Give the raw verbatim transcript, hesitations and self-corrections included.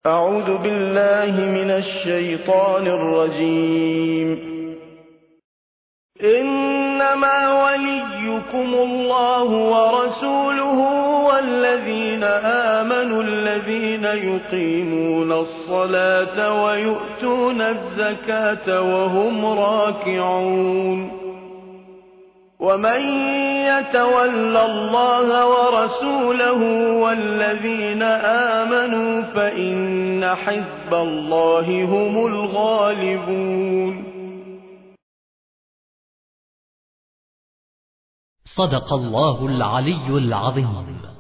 أعوذ بالله من الشيطان الرجيم. إنما وليكم الله ورسوله والذين آمنوا الذين يقيمون الصلاة ويؤتون الزكاة وهم راكعون. ومن يتول الله ورسوله والذين آمنوا فإن حزب الله هم الغالبون. صدق الله العلي العظيم.